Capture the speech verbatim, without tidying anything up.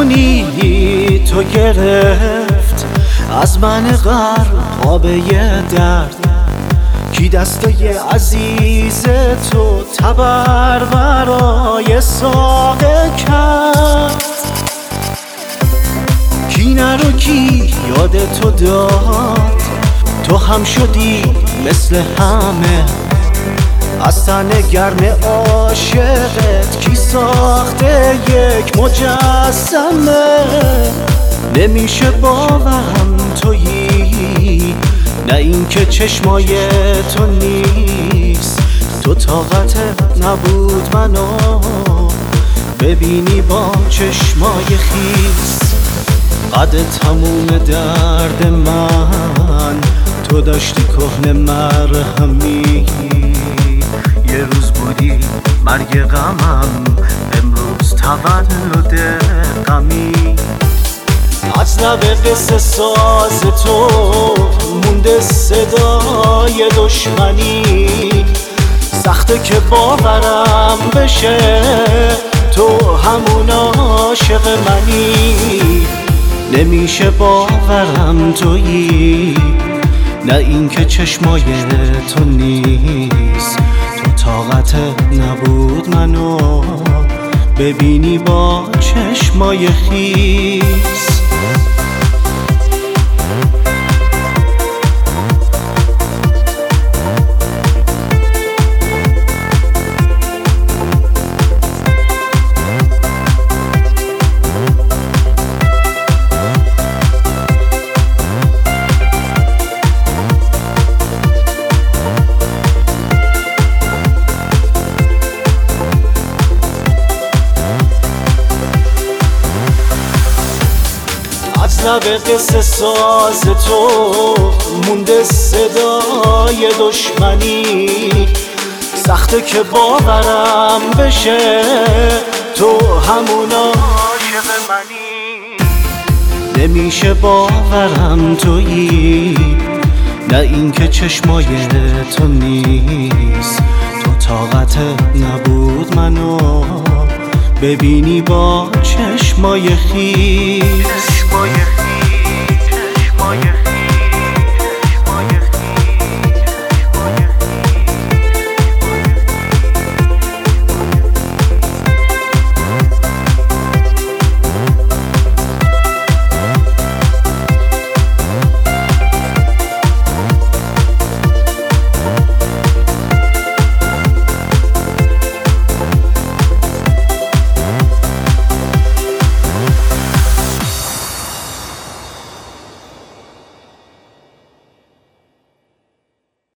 میدونی تو گرفت از من غرقابه درد، کی دستای عزیز تو تبر برای ساقه کرد، کی نرو کی یاد تو داد، تو هم شدی مثل همه از تن گرم عاشقت کی ساخته یک مجسمه. نمیشه باورم تویی، نه این که چشمای تو نیست، تو طاقت نبود منو ببینی با چشمای خیس. قد تموم درد من تو داشتی کهنه مرهمی، یه روز بودی مرگ غمم، امروز تولد غمی. از لب قصه ساز تو مونده صدای دشمنی، سخته که باورم بشه تو همون عاشق منی. نمیشه باورم تویی، نه این که چشمای تو نیست، تو طاقت نبود منو ببینی با چشمای خیس. از لب قصه ساز تو مونده صدای دشمنی، سخته که باورم بشه تو همون عاشق منی. نمیشه باورم تویی، نه این که چشمای تو نیست، تو طاقت نبود منو ببینی با چشمای خیس.